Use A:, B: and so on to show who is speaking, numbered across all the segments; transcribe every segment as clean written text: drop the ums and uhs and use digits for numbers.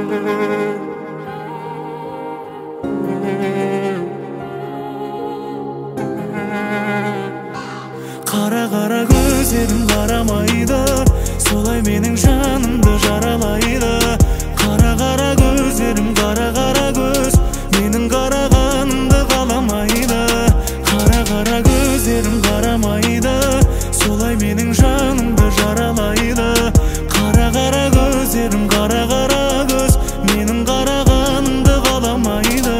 A: Қара көздерің қарамайды, солай менің жанымды жаралайды. Қара көздерің қара көз, менің қарағанымды қаламайды. Қара көздерің қарамайды, солай менің жанымды жаралайды. Қара көздерің қара көз, менің қарағанымды қаламайды.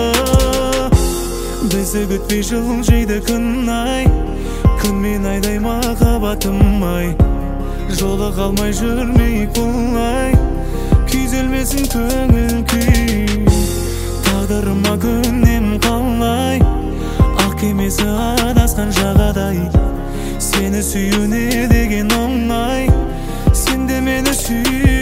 A: Бізді күтпей жылжиды күн ай, күн мен айдай махаббатым ай. Жолы қалмай жүрмейік бұлай, күйзелмесін көңіл күй. Тағдырыма көнем қалай, ақ кемесі адасқан жағадай. Сені сүюне деген оңай, сен де мені сүй.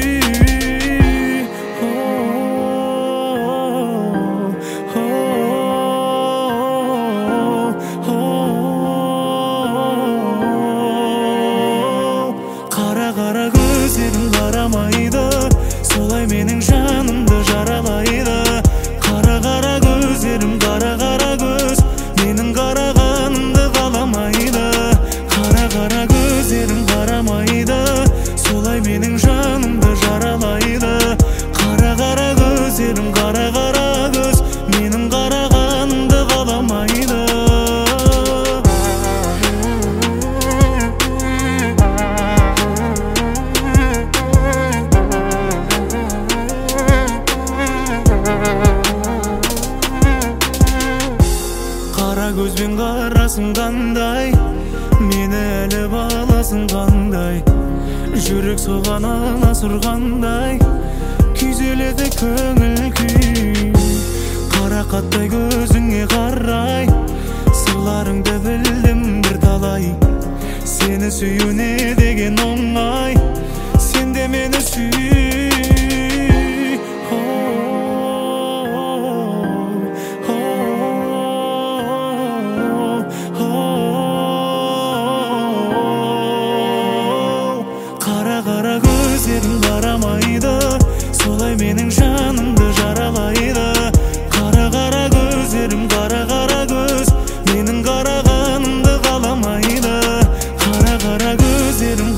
A: Қара көздерің қарамайды, солай менің жанымды жаралайды. Қара көздерің қара көз, менің қарағанымды қаламайды. Қара көздерің қарамайды, солай менің жанымды жаралайды. Қара көздерің қара көз, менің қарағанымды қаламайды. Қара көзбен қарасың қандай, мені әлі баласың қандай. Жүрек соған аласұрғандай, күйзеледі көңіл күй. Қарақаттай көзіңе қарай, сырларыңды білдім бір талай. Сені сүюне деген оңай, сен де мені сүй. Қара көздерің қарамайды, солай менің жанымды жаралайды. Қара көздерің қара көз, менің қарағанымды қаламайды. Қара көздерің